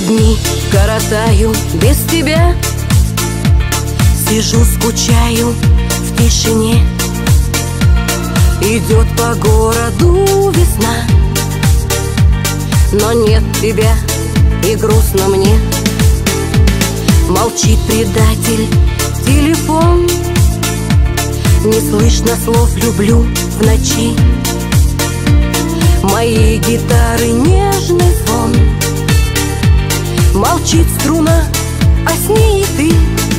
дни коротаю без тебя. Сижу, скучаю в тишине. Идет по городу весна, но нет тебя, и грустно мне. Молчит предатель телефон, не слышно слов «люблю» в ночи. Моей гитары нежный звон, молчит струна, а с ней и ты.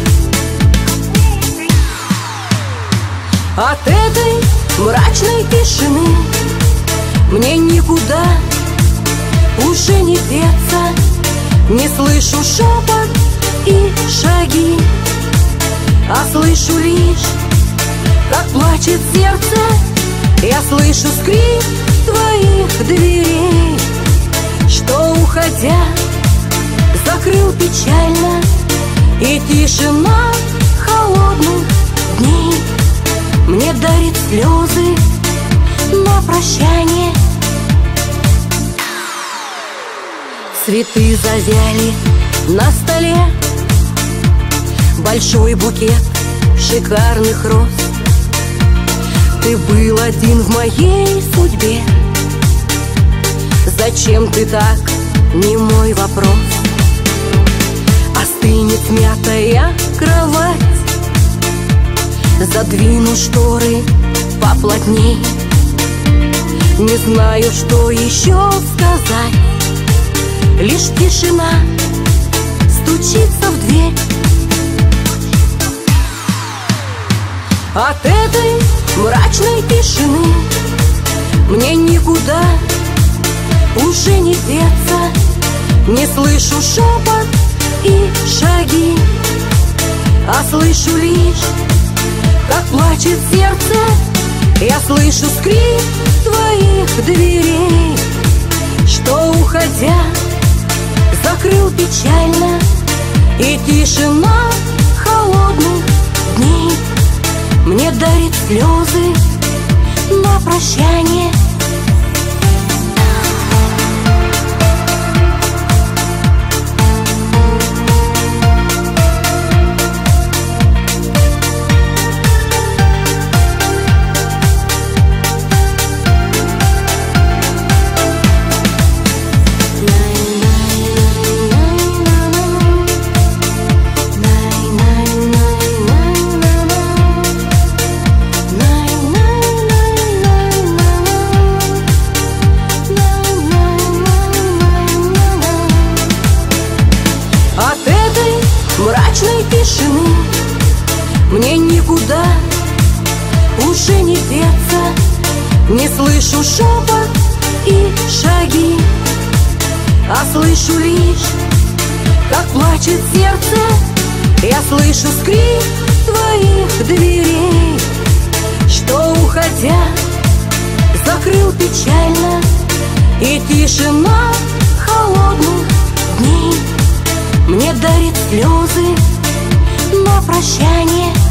От этой мрачной тишины мне никуда уже не деться. Не слышу шепот и шаги, а слышу лишь, как плачет сердце. Я слышу скрип твоих дверей, что, уходя, закрыл печально. И тишина холодных дней мне дарит слезы на прощание. Цветы завяли на столе, большой букет шикарных роз. Ты был один в моей судьбе. Зачем ты так, не мой вопрос. Остынет смятая кровать, задвину шторы поплотней. Не знаю, что еще сказать, лишь тишина стучится в дверь. От этой мрачной тишины мне никуда уже не деться. Не слышу шепот и шаги, а слышу лишь, как плачет сердце. Я слышу скрип твоих дверей, что, уходя, закрыл печально. И тишина холодных дней мне дарит слезы на прощание. Мрачной тишины мне никуда уже не деться. Не слышу шепот и шаги, а слышу лишь, как плачет сердце. Я слышу скрип твоих дверей, что, уходя, закрыл печально. И тишина холодных дней мне дарит слезы на прощание.